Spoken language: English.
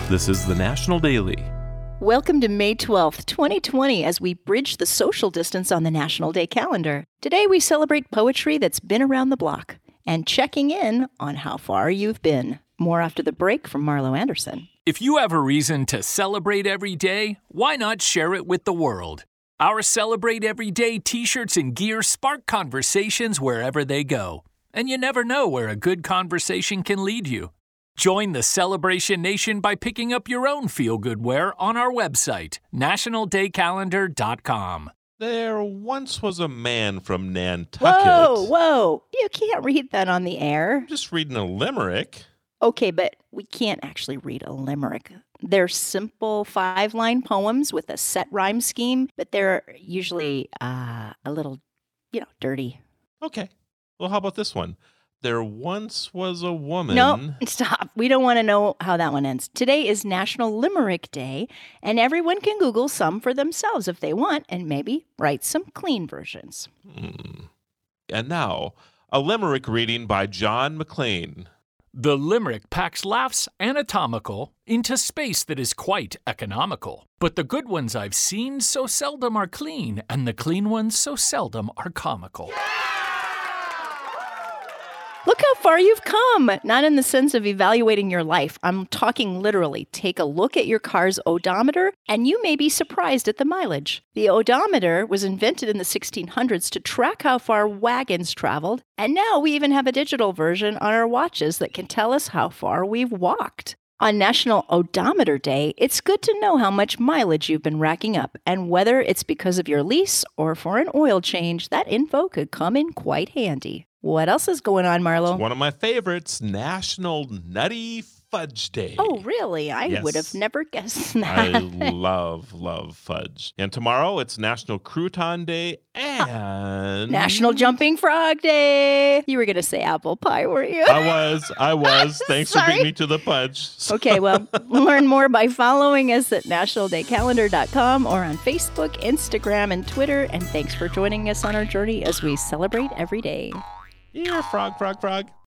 This is the National Daily. Welcome to May 12th, 2020, as we bridge the social distance on the National Day calendar. Today we celebrate poetry that's been around the block and checking in on how far you've been. More after the break from Marlo Anderson. If you have a reason to celebrate every day, why not share it with the world? Our Celebrate Every Day t-shirts and gear spark conversations wherever they go. And you never know where a good conversation can lead you. Join the Celebration Nation by picking up your own feel-good wear on our website, nationaldaycalendar.com. There once was a man from Nantucket. Whoa. You can't read that on the air. I'm just reading a limerick. Okay, but we can't actually read a limerick. They're simple 5-line poems with a set rhyme scheme, but they're usually a little, dirty. Okay. Well, how about this one? There once was a woman. No, stop. We don't want to know how that one ends. Today is National Limerick Day, and everyone can Google some for themselves if they want and maybe write some clean versions. And now, a limerick reading by John McLean. The limerick packs laughs anatomical into space that is quite economical. But the good ones I've seen so seldom are clean, and the clean ones so seldom are comical. Look how far you've come. Not in the sense of evaluating your life. I'm talking literally. Take a look at your car's odometer, and you may be surprised at the mileage. The odometer was invented in the 1600s to track how far wagons traveled, and now we even have a digital version on our watches that can tell us how far we've walked. On National Odometer Day, it's good to know how much mileage you've been racking up, and whether it's because of your lease or for an oil change, that info could come in quite handy. What else is going on, Marlo? It's one of my favorites, National Nutty Fudge Day. Oh, really? I would have never guessed that. I love fudge. And tomorrow, it's National Crouton Day and... National Jumping Frog Day. You were going to say apple pie, weren't you? I was. Thanks for beating me to the punch. Okay, well, learn more by following us at nationaldaycalendar.com or on Facebook, Instagram, and Twitter. And thanks for joining us on our journey as we celebrate every day. Yeah, frog.